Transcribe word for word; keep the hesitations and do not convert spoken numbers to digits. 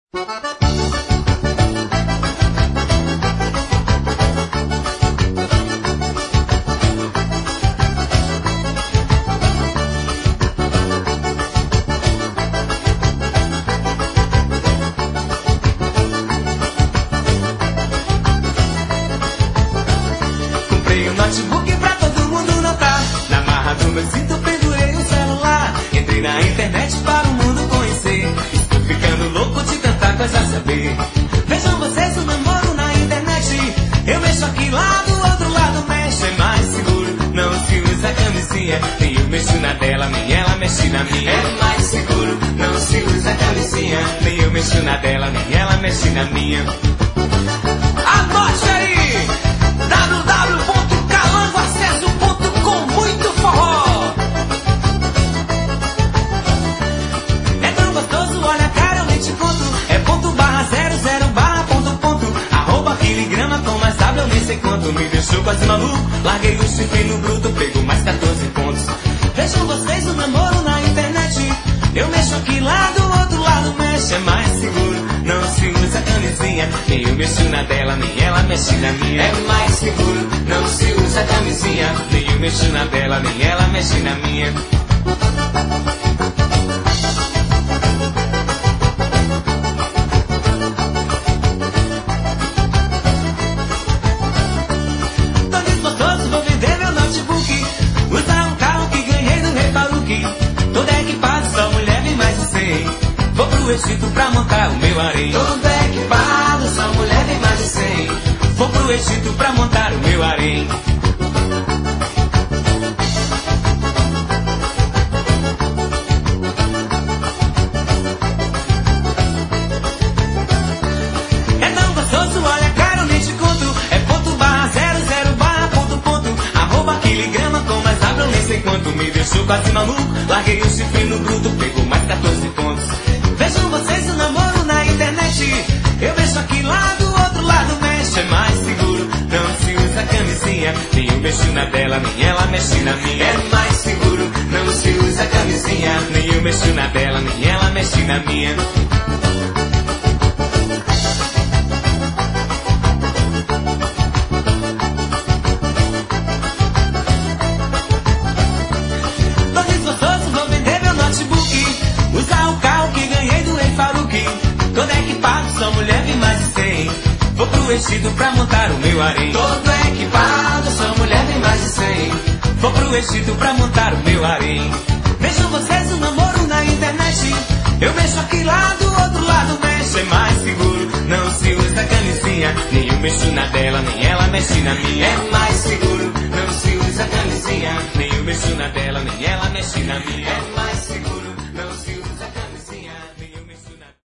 Comprei um notebook pra todo mundo notar. Na marra do meu cinto pendurei o celular. Entrei na internet para o mundo conhecer. Estou ficando louco de tanta coisa a saber. Vejam vocês o namoro na internet. Eu mexo aqui lá do outro lado, mexe, é mais seguro. Não se usa camisinha. Nem eu mexo na dela, nem ela mexe na minha. É mais seguro. Não se usa camisinha. Nem eu mexo na dela, nem ela mexe na minha. Anote aí! w w w ponto calango acesso ponto com. Muito forró! É tão gostoso, olha cara, eu nem te conto. É ponto barra zero zero barra ponto ponto. Arroba filigrama com mais W, eu nem sei quanto. Me deixou quase maluco, larguei o chifre no bruto. Pegou mais quatorze pontos. Vejam vocês o namoro na internet. Eu mexo aqui lá do outro lado, mexe, é mais seguro. Não se usa camisinha. Nem eu mexo na dela, nem ela mexe na minha. É mais seguro. Não se usa camisinha. Nem eu mexo na dela, nem ela mexe na minha. Tô desgostoso, vou vender meu notebook. Usar um carro que ganhei do Rei Faruque. Todo equipado, só mulher vem mais de cem. Vou pro Egito pra montar o meu harém. Todo equipado, só mulher vem mais de cem. Vou pro Egito pra montar o meu harém. É tão gostoso, olha cara, eu nem te conto. É ponto barra zero zero barra ponto ponto. Arroba quiligrama com mais W, eu nem sei quanto. Me deixou quase maluco, larguei o chifre no bruto. Pegou mais quatorze pontos. Vejam vocês o namoro na internet. Eu mexo aqui lá do outro lado, mexe, é mais seguro. Não se usa camisinha. Nem eu mexo na dela, nem ela mexe na minha. É mais seguro. Não se usa camisinha. Nem eu mexo na dela, nem ela mexe na minha. Tô desgostoso, vou vender meu notebook. Usar o carro que ganhei do Rei Faruque. Todo equipado, só mulher vem mais de cem. Vou pro Egito pra montar o meu harém. Todo equipado, só mulher vem mais de cem. Vou pro Egito pra montar o meu harém. Vejam vocês o namoro na internet. Eu mexo aqui lá do outro lado, mexe, é mais seguro. Não se usa camisinha. Nem eu mexo na dela, nem ela mexe na minha. É mais seguro. Não se usa camisinha. Nem eu mexo na dela, nem ela mexe na minha. É